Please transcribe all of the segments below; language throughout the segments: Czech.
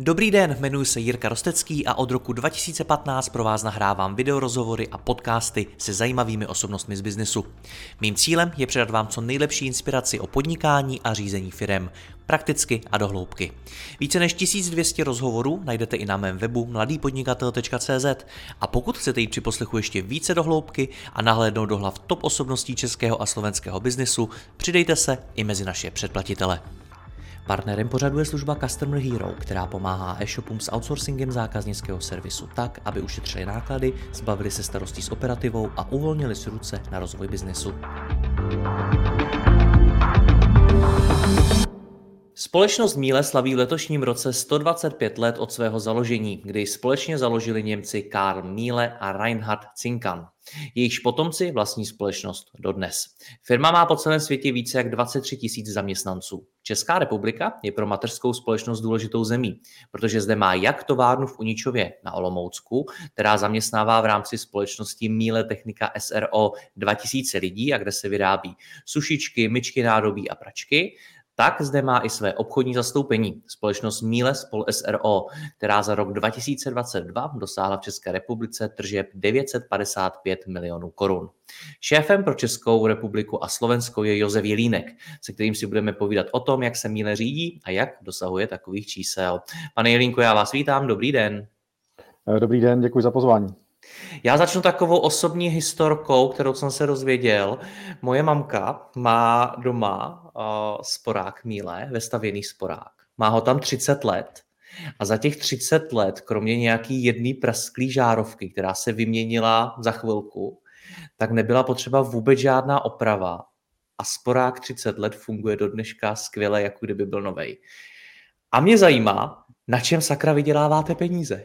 Dobrý den, jmenuji se Jirka Rostecký a od roku 2015 pro vás nahrávám videorozhovory a podcasty se zajímavými osobnostmi z biznesu. Mým cílem je předat vám co nejlepší inspiraci o podnikání a řízení firem, prakticky a do hloubky. Více než 1200 rozhovorů najdete i na mém webu mladýpodnikatel.cz a pokud chcete jít při poslechu ještě více do hloubky a nahlédnout do hlav top osobností českého a slovenského biznesu, přidejte se i mezi naše předplatitele. Partnerem pořadu je služba Customer Hero, která pomáhá e-shopům s outsourcingem zákaznického servisu tak, aby ušetřili náklady, zbavili se starostí s operativou a uvolnili si ruce na rozvoj biznesu. Společnost Miele slaví v letošním roce 125 let od svého založení, kdy společně založili Němci Karl Miele a Reinhard Zinkan. Jejichž potomci vlastní společnost dodnes. Firma má po celém světě více jak 23 000 zaměstnanců. Česká republika je pro mateřskou společnost důležitou zemí, protože zde má jak továrnu v Uničově na Olomoucku, která zaměstnává v rámci společnosti Miele Technika SRO 2000 lidí a kde se vyrábí sušičky, myčky nádobí a pračky, tak zde má i své obchodní zastoupení, společnost Miele Spol SRO, která za rok 2022 dosáhla v České republice tržeb 955 milionů korun. Šéfem pro Českou republiku a Slovensko je Josef Jelínek, se kterým si budeme povídat o tom, jak se Miele řídí a jak dosahuje takových čísel. Pane Jelínku, já vás vítám, dobrý den. Dobrý den, děkuji za pozvání. Já začnu takovou osobní historkou, kterou jsem se dozvěděl. Moje mamka má doma sporák Miele, vestavěný sporák. Má ho tam 30 let a za těch 30 let, kromě nějaký jedné prasklý žárovky, která se vyměnila za chvilku, tak nebyla potřeba vůbec žádná oprava a sporák 30 let funguje do dneška skvěle, jako kdyby byl novej. A mě zajímá, na čem sakra vyděláváte peníze?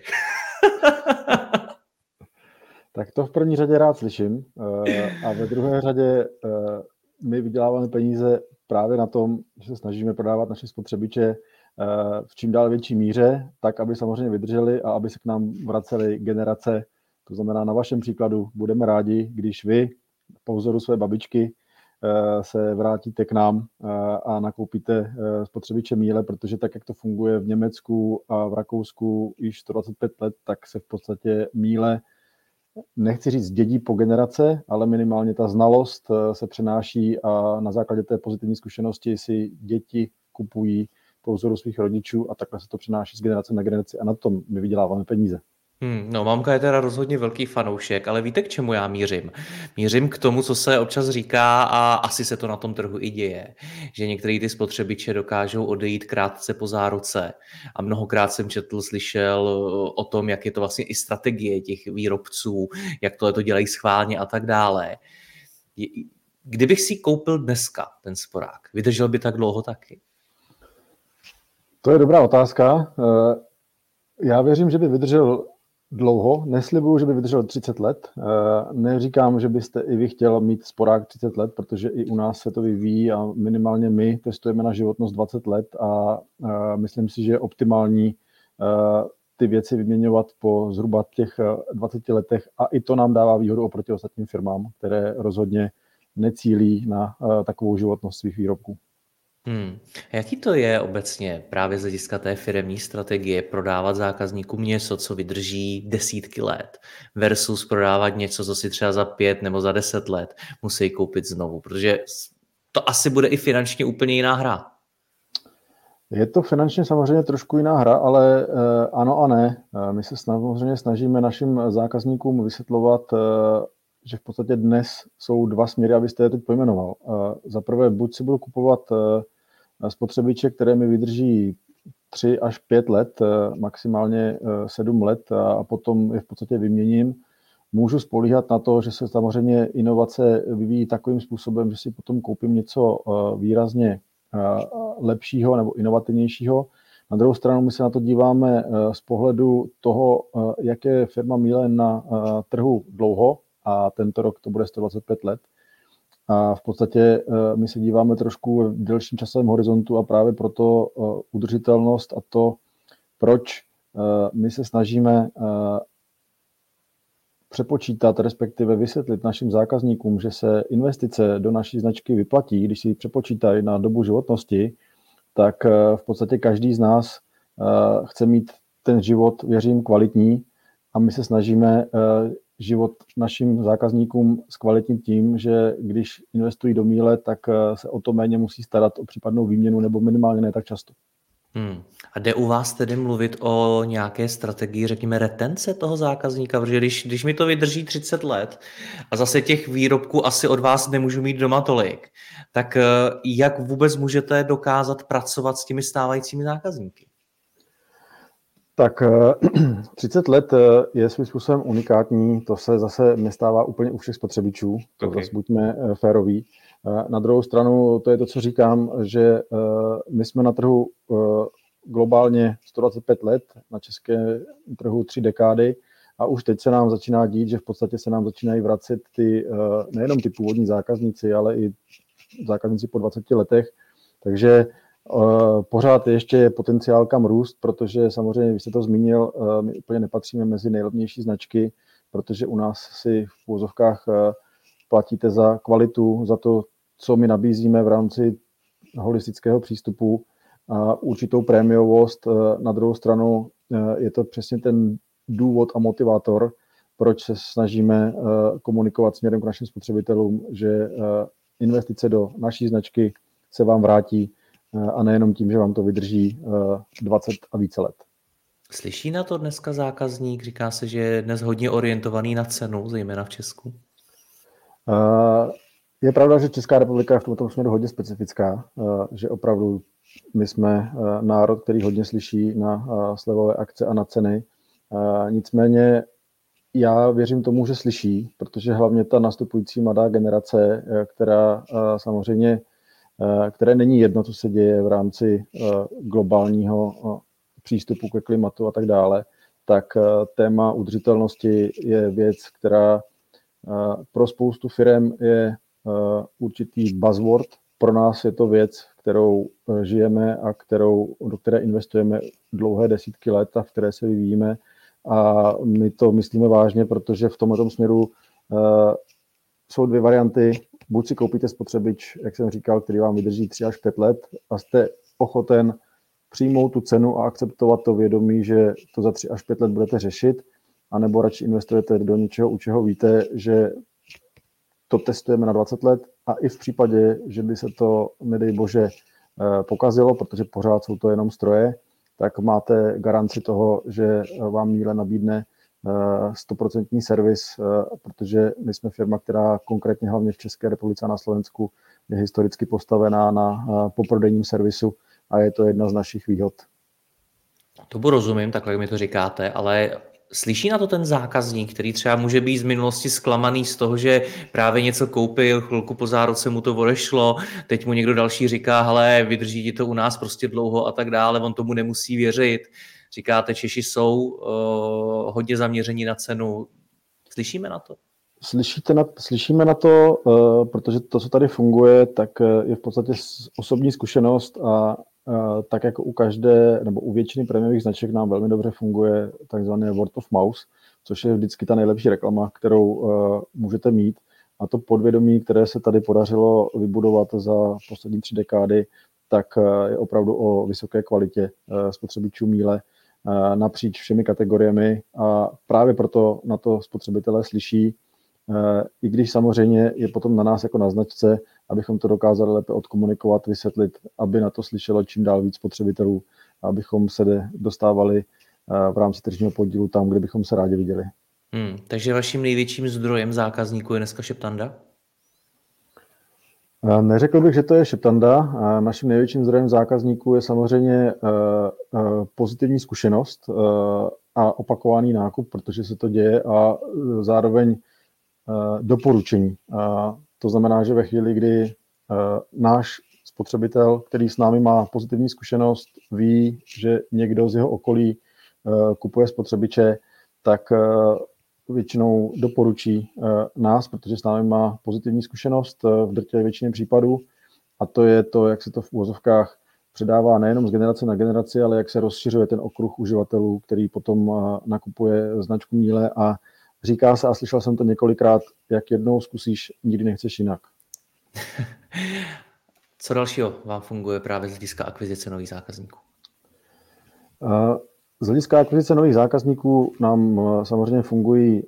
Tak to v první řadě rád slyším a ve druhé řadě my vyděláváme peníze právě na tom, že se snažíme prodávat naše spotřebiče v čím dál větší míře, tak, aby samozřejmě vydrželi a aby se k nám vracely generace. To znamená, na vašem příkladu budeme rádi, když vy po vzoru své babičky se vrátíte k nám a nakoupíte spotřebiče Miele, protože tak, jak to funguje v Německu a v Rakousku již 125 let, tak se v podstatě Miele, nechci říct dědí po generace, ale minimálně ta znalost se přenáší a na základě té pozitivní zkušenosti si děti kupují po vzoru svých rodičů a takhle se to přenáší z generace na generaci a na tom my vyděláváme peníze. No, mamka je teda rozhodně velký fanoušek, ale víte, k čemu já mířím? Mířím k tomu, co se občas říká a asi se to na tom trhu i děje, že některé ty spotřebiče dokážou odejít krátce po záruce a mnohokrát jsem slyšel o tom, jak je to vlastně i strategie těch výrobců, jak tohle to dělají schválně a tak dále. Kdybych si koupil dneska ten sporák, vydržel by tak dlouho taky? To je dobrá otázka. Já věřím, že by vydržel dlouho, neslibuju, že by vydržel 30 let. Neříkám, že byste i vy chtěl mít sporák 30 let, protože i u nás se to vyvíjí a minimálně my testujeme na životnost 20 let a myslím si, že je optimální ty věci vyměňovat po zhruba těch 20 letech a i to nám dává výhodu oproti ostatním firmám, které rozhodně necílí na takovou životnost svých výrobků. Jaký to je obecně právě z hlediska té firemní strategie prodávat zákazníkům něco, co vydrží desítky let versus prodávat něco, co si třeba za 5 nebo za 10 let musí koupit znovu, protože to asi bude i finančně úplně jiná hra. Je to finančně samozřejmě trošku jiná hra, ale ano a ne. My se samozřejmě snažíme našim zákazníkům vysvětlovat, že v podstatě dnes jsou dva směry, abyste je teď pojmenoval. Za prvé, buď si budu kupovat spotřebiče, které mi vydrží 3 až 5 let, maximálně 7 let a potom je v podstatě vyměním. Můžu spolíhat na to, že se samozřejmě inovace vyvíjí takovým způsobem, že si potom koupím něco výrazně lepšího nebo inovativnějšího. Na druhou stranu my se na to díváme z pohledu toho, jak je firma Miele na trhu dlouho a tento rok to bude 125 let. A v podstatě my se díváme trošku v delším časovém horizontu a právě proto udržitelnost a to, proč my se snažíme přepočítat, respektive vysvětlit našim zákazníkům, že se investice do naší značky vyplatí, když si ji přepočítají na dobu životnosti, tak v podstatě každý z nás chce mít ten život, věřím, kvalitní a my se snažíme život našim zákazníkům zkvalitnit tím, že když investují do míle, tak se o to méně musí starat o případnou výměnu nebo minimálně ne tak často. A jde u vás tedy mluvit o nějaké strategii, řekněme, retence toho zákazníka? Protože když mi to vydrží 30 let a zase těch výrobků asi od vás nemůžu mít doma tolik, tak jak vůbec můžete dokázat pracovat s těmi stávajícími zákazníky? Tak 30 let je svým způsobem unikátní, to se zase nestává úplně u všech spotřebičů, to zase buďme féroví. Na druhou stranu, to je to, co říkám, že my jsme na trhu globálně 125 let, na českém trhu 3 dekády a už teď se nám začíná dít, že v podstatě se nám začínají vracet nejenom ty původní zákazníci, ale i zákazníci po 20 letech, takže pořád ještě je potenciál kam růst, protože samozřejmě, vy jste to zmínil, my úplně nepatříme mezi nejlevnější značky, protože u nás si v uvozovkách platíte za kvalitu, za to, co my nabízíme v rámci holistického přístupu a určitou prémiovost. Na druhou stranu je to přesně ten důvod a motivátor, proč se snažíme komunikovat směrem k našim spotřebitelům, že investice do naší značky se vám vrátí a nejenom tím, že vám to vydrží 20 a více let. Slyší na to dneska zákazník? Říká se, že je dnes hodně orientovaný na cenu, zejména v Česku. Je pravda, že Česká republika je v tomto směru hodně specifická, že opravdu my jsme národ, který hodně slyší na slevové akce a na ceny. Nicméně já věřím tomu, že slyší, protože hlavně ta nastupující mladá generace, která samozřejmě které není jedno, co se děje v rámci globálního přístupu ke klimatu a tak dále, tak téma udržitelnosti je věc, která pro spoustu firem je určitý buzzword. Pro nás je to věc, kterou žijeme a do které investujeme dlouhé desítky let a v které se vyvíjíme. A my to myslíme vážně, protože v tomto směru jsou 2 varianty. Buď si koupíte spotřebič, jak jsem říkal, který vám vydrží 3 až 5 let a jste ochoten přijmout tu cenu a akceptovat to vědomí, že to za 3 až 5 let budete řešit, anebo radši investujete do něčeho, u čeho víte, že to testujeme na 20 let a i v případě, že by se to, nedej bože, pokazilo, protože pořád jsou to jenom stroje, tak máte garanci toho, že vám míle nabídne 100% servis, protože my jsme firma, která konkrétně hlavně v České republice a na Slovensku je historicky postavená na poprodejním servisu a je to jedna z našich výhod. Tomu rozumím, takhle jak mi to říkáte, ale slyší na to ten zákazník, který třeba může být z minulosti zklamaný z toho, že právě něco koupil, chvilku po záruce mu to odešlo, teď mu někdo další říká, hele, vydrží ti to u nás prostě dlouho a tak dále, on tomu nemusí věřit. Říkáte, Češi jsou hodně zaměření na cenu. Slyšíme na to? Slyšíme na to, protože to, co tady funguje, tak je v podstatě osobní zkušenost a tak jako u každé nebo u většiny prémiových značek nám velmi dobře funguje takzvané word of mouth, což je vždycky ta nejlepší reklama, kterou můžete mít. A to podvědomí, které se tady podařilo vybudovat za poslední 3 dekády, tak je opravdu o vysoké kvalitě spotřebičů míle napříč všemi kategoriemi a právě proto na to spotřebitelé slyší, i když samozřejmě je potom na nás jako na značce, abychom to dokázali lépe odkomunikovat, vysvětlit, aby na to slyšelo čím dál víc spotřebitelů, abychom se dostávali v rámci tržního podílu tam, kde bychom se rádi viděli. Takže vaším největším zdrojem zákazníků je dneska Šeptanda? Neřekl bych, že to je Šeptanda. Naším největším zdrojem zákazníků je samozřejmě pozitivní zkušenost a opakovaný nákup, protože se to děje a zároveň doporučení. To znamená, že ve chvíli, kdy náš spotřebitel, který s námi má pozitivní zkušenost, ví, že někdo z jeho okolí kupuje spotřebiče, tak většinou doporučí nás, protože s námi má pozitivní zkušenost v drtivé většině případů. A to je to, jak se to v uvozovkách předává nejenom z generace na generaci, ale jak se rozšiřuje ten okruh uživatelů, který potom nakupuje značku míle a říká se, a slyšel jsem to několikrát, jak jednou zkusíš, nikdy nechceš jinak. Co dalšího vám funguje právě z hlediska akvizice nových zákazníků? Z hlediska akvizice nových zákazníků nám samozřejmě fungují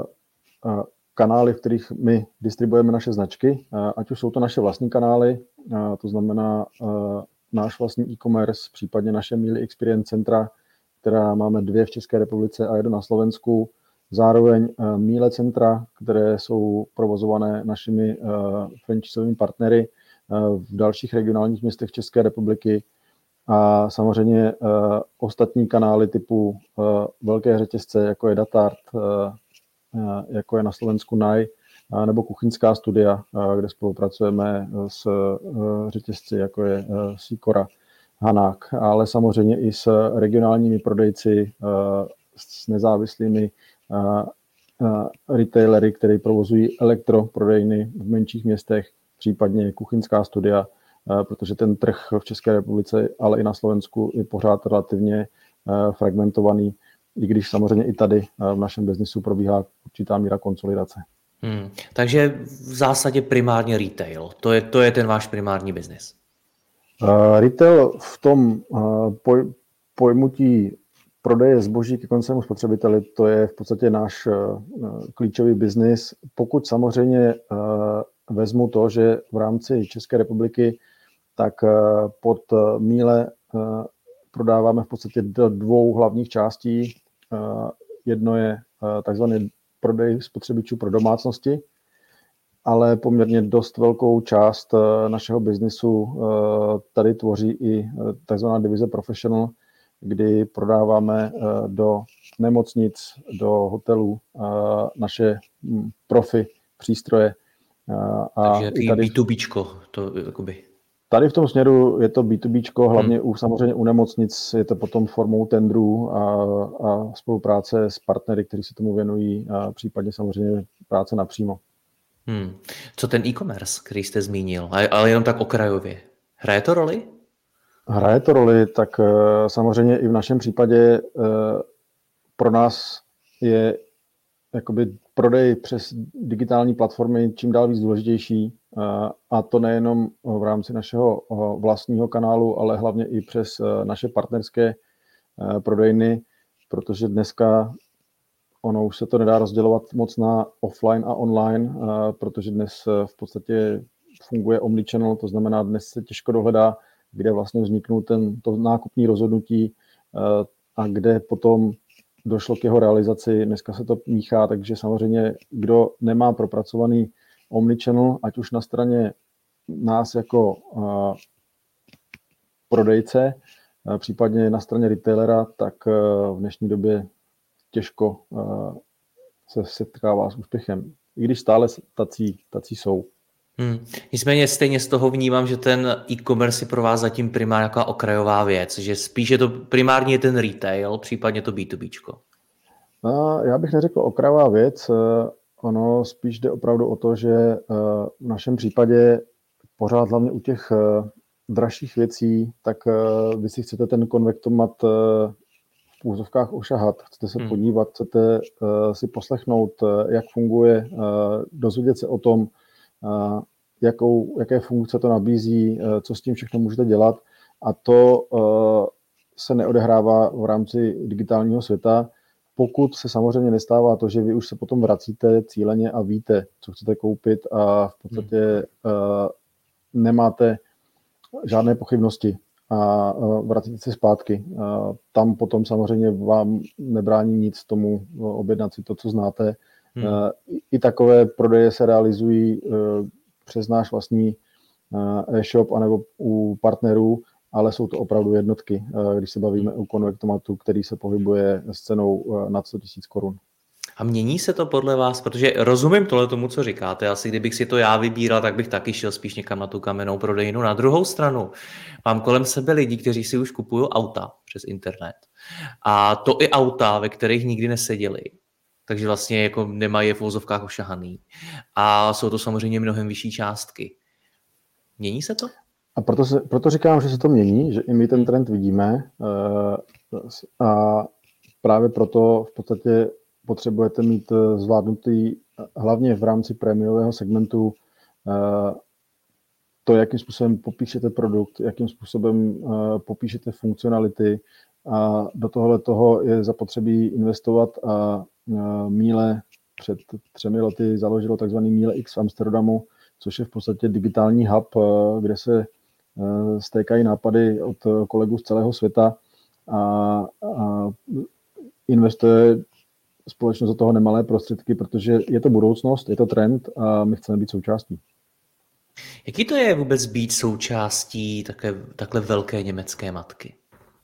kanály, v kterých my distribuujeme naše značky, ať už jsou to naše vlastní kanály, to znamená náš vlastní e-commerce, případně naše Míle Experience centra, která máme 2 v České republice a 1 na Slovensku. Zároveň Míle centra, které jsou provozované našimi franchisovými partnery v dalších regionálních městech České republiky. A samozřejmě ostatní kanály typu velké řetězce, jako je Datart, jako je na Slovensku Naj, nebo Kuchyňská studia, kde spolupracujeme s řetězci, jako je Sýkora, Hanák, ale samozřejmě i s regionálními prodejci, s nezávislými retailery, které provozují elektroprodejny v menších městech, případně Kuchyňská studia, protože ten trh v České republice, ale i na Slovensku je pořád relativně fragmentovaný, i když samozřejmě i tady v našem biznisu probíhá určitá míra konsolidace. Takže v zásadě primárně retail, to je ten váš primární biznis. Retail v tom pojmutí prodeje zboží ke koncovému spotřebiteli, to je v podstatě náš klíčový biznis. Pokud samozřejmě vezmu to, že v rámci České republiky, tak pod Míle prodáváme v podstatě do 2 hlavních částí. Jedno je takzvaný prodej spotřebičů pro domácnosti, ale poměrně dost velkou část našeho biznisu tady tvoří i takzvaná divize Professional, kdy prodáváme do nemocnic, do hotelů naše profi přístroje. Takže jaký B2Bčko to jakoby. Tady v tom směru je to B2Bčko, hlavně samozřejmě u nemocnic je to potom formou tendrů a spolupráce s partnery, kteří se tomu věnují, a případně samozřejmě práce napřímo. Co ten e-commerce, který jste zmínil, ale jenom tak okrajově, hraje to roli? Hraje to roli, tak samozřejmě i v našem případě pro nás je jakoby prodej přes digitální platformy čím dál víc důležitější, a to nejenom v rámci našeho vlastního kanálu, ale hlavně i přes naše partnerské prodejny, protože dneska ono už se to nedá rozdělovat moc na offline a online, protože dnes v podstatě funguje omnichannel, to znamená, dnes se těžko dohledá, kde vlastně vzniknou to nákupní rozhodnutí a kde potom došlo k jeho realizaci. Dneska se to míchá, takže samozřejmě, kdo nemá propracovaný omnichannel, ať už na straně nás jako prodejce, případně na straně retailera, tak v dnešní době těžko se setkává s úspěchem. I když stále tací jsou. Nicméně stejně z toho vnímám, že ten e-commerce je pro vás zatím primárně nějaká okrajová věc, že spíš je to primárně ten retail, případně to B2Bčko. Já bych neřekl okrajová věc, ono spíš jde opravdu o to, že v našem případě pořád hlavně u těch dražších věcí, tak vy si chcete ten konvektomat v úzovkách ošahat, chcete se podívat, chcete si poslechnout, jak funguje, dozvědět se o tom, jaké funkce to nabízí, co s tím všechno můžete dělat, a to se neodehrává v rámci digitálního světa, pokud se samozřejmě nestává to, že vy už se potom vracíte cíleně a víte, co chcete koupit, a v podstatě nemáte žádné pochybnosti a vracíte se zpátky. Tam potom samozřejmě vám nebrání nic tomu objednat si to, co znáte. I takové prodeje se realizují přes náš vlastní e-shop anebo u partnerů, ale jsou to opravdu jednotky, když se bavíme o konvektomatu, který se pohybuje s cenou nad 100 000 korun. A mění se to podle vás? Protože rozumím tomu, co říkáte. Asi kdybych si to já vybíral, tak bych taky šel spíš někam na tu kamennou prodejnu. Na druhou stranu mám kolem sebe lidi, kteří si už kupují auta přes internet. A to i auta, ve kterých nikdy neseděli. Takže vlastně jako nemají je v vozovkách ošahaný. A jsou to samozřejmě mnohem vyšší částky. Mění se to? A proto říkám, že se to mění, že i my ten trend vidíme. A právě proto v podstatě potřebujete mít zvládnutý hlavně v rámci prémiového segmentu to, jakým způsobem popíšete produkt, jakým způsobem popíšete funkcionality, a do tohohle toho je zapotřebí investovat a Miele před 3 lety založilo takzvaný Miele X v Amsterdamu, což je v podstatě digitální hub, kde se stékají nápady od kolegů z celého světa a investuje společnost do toho nemalé prostředky, protože je to budoucnost, je to trend a my chceme být součástí. Jaký to je vůbec být součástí takhle velké německé matky?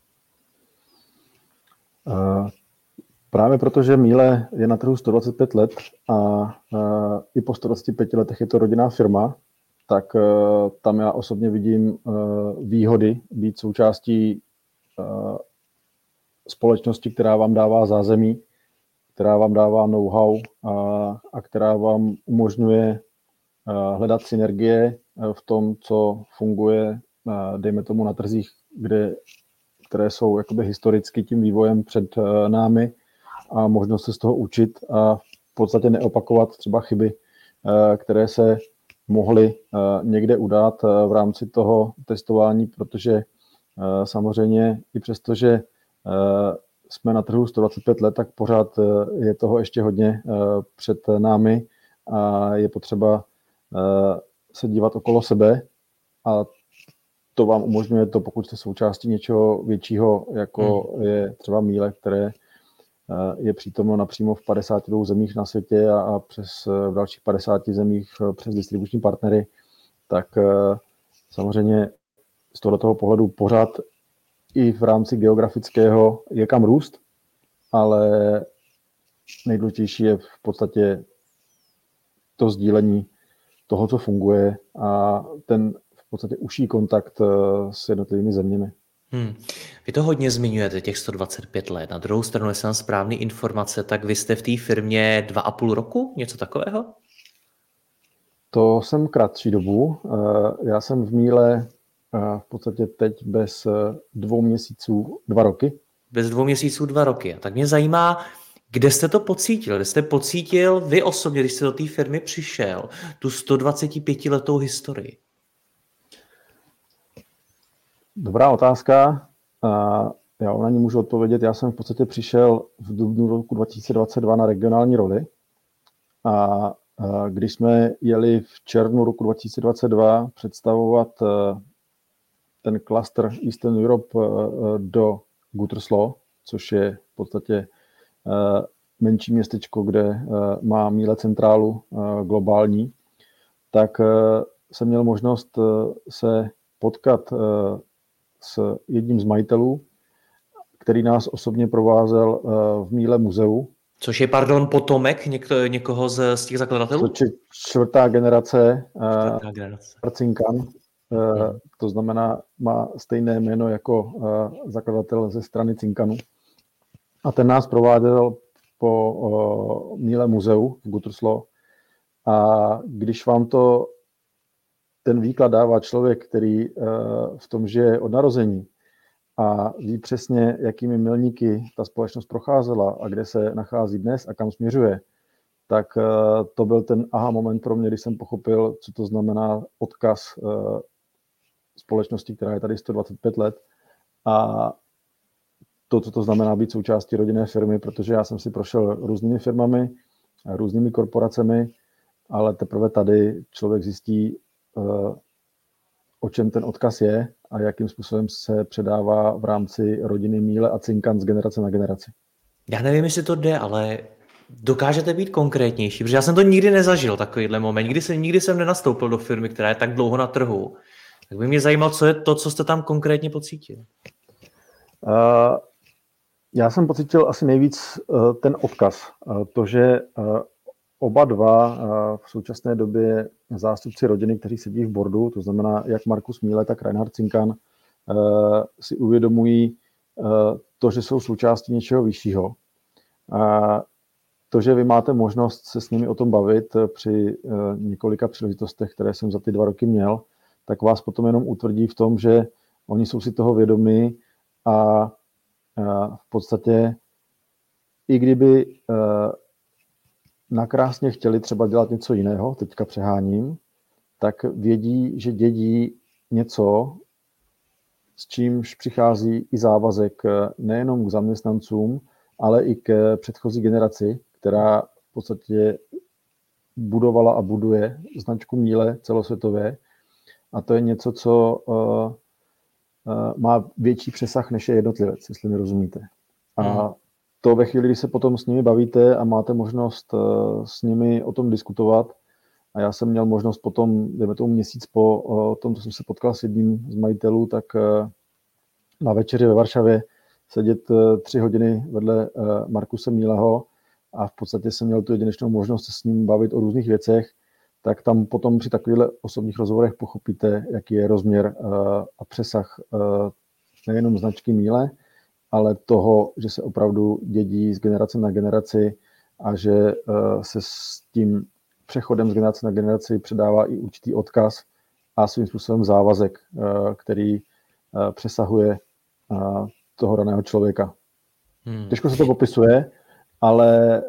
Právě protože Miele je na trhu 125 let a i po 125 letech je to rodinná firma, tak tam já osobně vidím výhody být součástí společnosti, která vám dává zázemí, která vám dává know-how a která vám umožňuje hledat synergie v tom, co funguje, dejme tomu na trzích, které jsou jakoby historicky tím vývojem před námi a možnost se z toho učit a v podstatě neopakovat třeba chyby, které se mohly někde udát v rámci toho testování, protože samozřejmě i přesto, že jsme na trhu 125 let, tak pořád je toho ještě hodně před námi a je potřeba se dívat okolo sebe a to vám umožňuje to, pokud jste součástí něčeho většího, jako je třeba Miele, které je přítomno napřímo v 52 zemích na světě a přes v dalších 50 zemích přes distribuční partnery, tak samozřejmě z tohoto pohledu pořád i v rámci geografického je kam růst, ale nejdůležitější je v podstatě to sdílení toho, co funguje a ten v podstatě užší kontakt s jednotlivými zeměmi. Vy to hodně zmiňujete, těch 125 let. Na druhou stranu, jestli mám správné informace, tak vy jste v té firmě 2,5 roku? Něco takového? To jsem kratší dobu. Já jsem v Miele v podstatě teď bez 2 měsíců 2 roky. Bez 2 měsíců 2 roky. Tak mě zajímá, kde jste to pocítil? Kde jste pocítil vy osobně, když jste do té firmy přišel, tu 125letou historii? Dobrá otázka. Já na ní můžu odpovědět. Já jsem v podstatě přišel v dubnu roku 2022 na regionální roli a když jsme jeli v červnu roku 2022 představovat ten cluster Eastern Europe do Gütersloh, což je v podstatě menší městečko, kde má Miele centrálu globální, tak jsem měl možnost se potkat s jedním z majitelů, který nás osobně provázel v Miele muzeu. Což je, potomek někoho z těch zakladatelů? Což je čtvrtá generace. Cincan. To znamená, má stejné jméno jako zakladatel ze strany Cincanu. A ten nás prováděl po Miele muzeu v Gütersloh. A když vám ten výklad dává člověk, který v tom žije od narození a ví přesně, jakými milníky ta společnost procházela a kde se nachází dnes a kam směřuje, tak to byl ten aha moment pro mě, když jsem pochopil, co to znamená odkaz společnosti, která je tady 125 let a to, co to znamená být součástí rodinné firmy, protože já jsem si prošel různými firmami, různými korporacemi, ale teprve tady člověk zjistí, o čem ten odkaz je a jakým způsobem se předává v rámci rodiny Miele a Cincan z generace na generaci. Já nevím, jestli to jde, ale dokážete být konkrétnější, protože já jsem to nikdy nezažil, takovýhle moment. Nikdy jsem nenastoupil do firmy, která je tak dlouho na trhu. Tak by mě zajímalo, co je to, co jste tam konkrétně pocítil. Já jsem pocítil asi nejvíc ten odkaz. To, že oba dva v současné době zástupci rodiny, kteří sedí v boardu, to znamená jak Markus Miele, tak Reinhard Cincan, si uvědomují to, že jsou součástí něčeho vyššího. To, že vy máte možnost se s nimi o tom bavit při několika příležitostech, které jsem za ty 2 roky měl, tak vás potom jenom utvrdí v tom, že oni jsou si toho vědomí a v podstatě i kdyby nakrásně chtěli třeba dělat něco jiného, teďka přeháním, tak vědí, že dědí něco, s čímž přichází i závazek nejenom k zaměstnancům, ale i k předchozí generaci, která v podstatě budovala a buduje značku Miele celosvětově. A to je něco, co má větší přesah, než je jednotlivec, jestli mi rozumíte. A to ve chvíli, kdy se potom s nimi bavíte a máte možnost s nimi o tom diskutovat, a já jsem měl možnost potom, dejme tomu měsíc po tom, co jsem se potkal s jedním z majitelů, tak na večeři ve Varšavě sedět 3 hodiny vedle Markuse Mieleho a v podstatě jsem měl tu jedinečnou možnost se s ním bavit o různých věcech, tak tam potom při takovýchhle osobních rozhovorech pochopíte, jaký je rozměr a přesah nejenom značky Miele, ale toho, že se opravdu dědí z generace na generaci a že se s tím přechodem z generace na generaci předává i určitý odkaz a svým způsobem závazek, který přesahuje toho daného člověka. Těžko se to popisuje, ale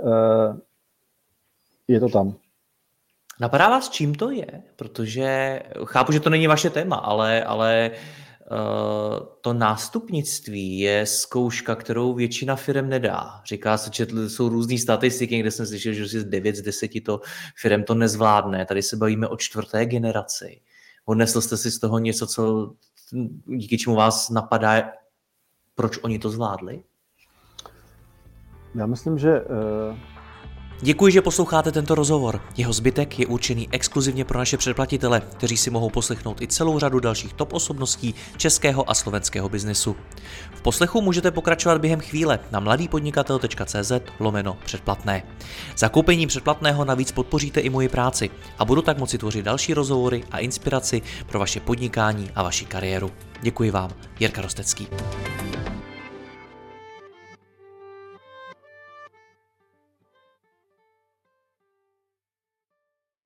je to tam. Napadá vás, čím to je? Protože chápu, že to není vaše téma, ale to nástupnictví je zkouška, kterou většina firem nedá. Říká se, že jsou různý statistiky, kde jsem slyšel, že 9 z 10 firem to nezvládne. Tady se bavíme o 4. generaci. Odnesl jste si z toho něco, co díky čemu vás napadá, proč oni to zvládli? Já myslím, že Děkuji, že posloucháte tento rozhovor. Jeho zbytek je určený exkluzivně pro naše předplatitele, kteří si mohou poslechnout i celou řadu dalších top osobností českého a slovenského biznesu. V poslechu můžete pokračovat během chvíle na mladýpodnikatel.cz/předplatné. Zakoupením předplatného navíc podpoříte i moji práci a budu tak moci tvořit další rozhovory a inspiraci pro vaše podnikání a vaši kariéru. Děkuji vám, Jirka Rostecký.